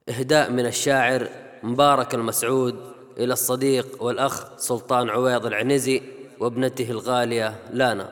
إهداء من الشاعر مبارك المسعود إلى الصديق والأخ سلطان عويض العنزي وابنته الغالية لانا.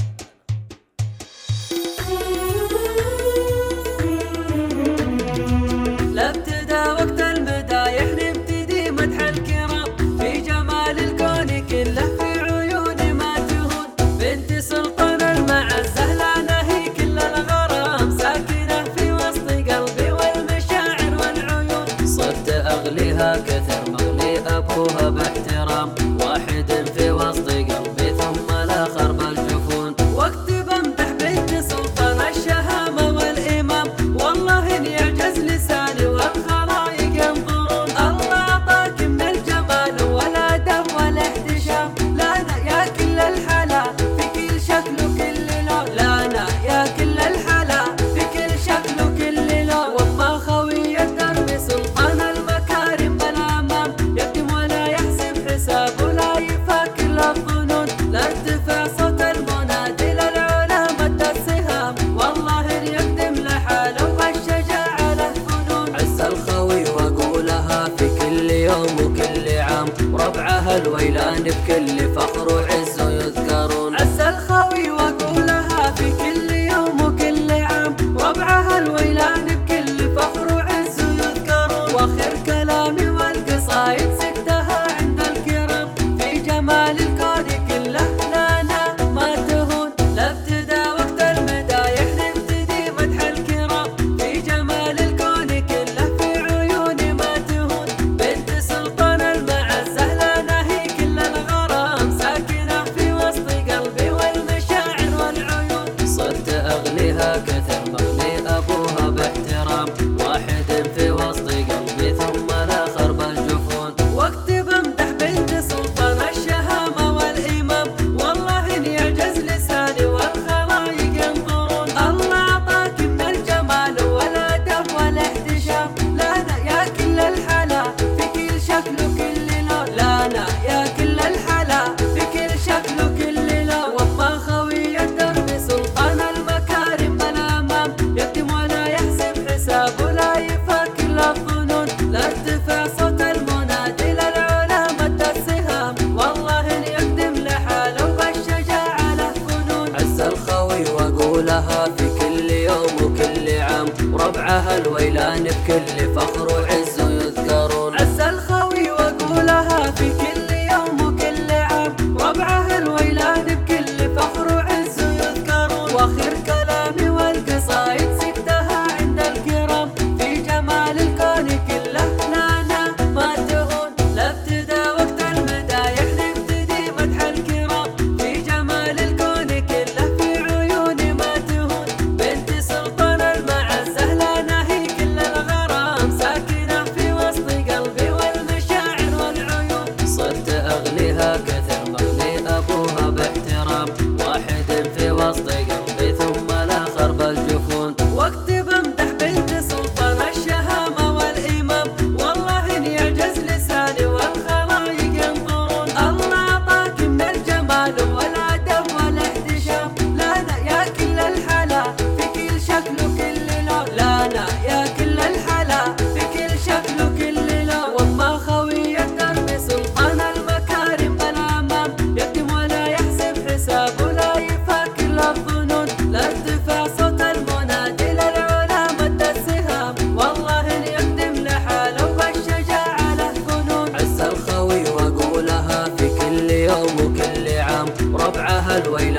لا ابتدى وقت المدايح نبتدي مدح الكرام في جمال الكون كله في عيون ما تهون. بنت سلطان المعزة لانا هي كل الغرام ساكنة في وسط قلبي والمشاعر والعيون. صرت أغليها كثر مغلي أبوها باحترام، واحد في وسط قلبي ثم الآخر بالجفون. وقت بمدح بنت سلطان الشهامة والإمام والله إن يعجز لساني والخلايق ينظرون. الله أعطاك من الجمال والأدب والاحتشام لانا يا كل الحلا في كل شكل وكل لون. لانا يا كل الحلا في كل شكل وكل لون. وما خوي الدرب سلطان المكارم بالأمام يكتم ولا يحسب حسابه لا يفكر الظنون. لا ارتفع صوت المنادي للعلا مد السهام والله إن يقدم لحاله والشجاعة له فنون. عز الخوي وأقولها في كل يوم وكل عام، وربعها الويلان بكل فخر وعز يذكرون. عز الخوي وأقولها في كل يوم وكل عام، وربعها الويلان بكل فخر وعز يذكرون. واخر كلامي والقصايد سكتها عند الكرام في جمال الكون كله لانا ما تهون. لا ابتدى وقت المدايح نبتدي مدح الكرام في جمال الكون كله في عيوني ما تهون. بنت سلطان المعزة لانا هي كل الغرام ساكنة في وسط قلبي والمشاعر والعيون. صرت أغليها كثر مغلي أبوها باحترام، واحد في وسط قلبي ثم الآخر بالجفون. وقت بمدح بنت سلطان الشهامة والإمام والله إن يعجز لساني والخلايق ينظرون. الله أعطاك من الجمال والأدب والاحتشام لانا يا كل الحلا في كل شكل وكل لون. لانا يا كل الحلا في كل شكل وكل لون. وما خوي الدرب سلطان المكارم بالأمام يكتم ولا يحسب حسابه لا يفكر الظنون. لا ارتفع صوت المنادي للعلا مد السهام والله إن يقدم لحاله والشجاعة له فنون. عز الخوي وأقولها في كل يوم وكل عام، وربعها الويلان بكل فخر وعز يذكرون. عز الخوي وأقولها في كل يوم وكل عام، وربعها الويلان بكل فخر وعز يذكرون. واخر كلامي والقصايد سكتها عند الكرام في جمال الكون كله لانا ما تهون. لا ابتدى وقت المدايح نبتدي مدح الكرام في جمال الكون كله في عيوني ما تهون. بنت سلطان المعزة لانا هي كل الغرام ساكنة في وسط قلبي والمشاعر والعيون. صرت أغليها كثر مغلي أبوها باحترام، واحد في وسط قلبي ثم الآخر بالجفون. وقت بمدح بنت سلطان الشهامة والإمام والله إن يعجز لساني والخلايق ينظرون. الله أعطاك من الجمال والأدب والاحتشام لانا يا كل الحلا في كل شكل وكل لون. لانا يا كل الحلا في كل شكل وكل لون. وما خوي الدرب سلطان المكارم بالأمام يكتم ولا يحسب حسابه لا يفكر الظنون. لا ارتفع صوت المنادي للعلا مد السهام والله إن يقدم لحاله والشجاعة له فنون. عز الخوي وأقولها في كل يوم وكل عام، وربعها الويلان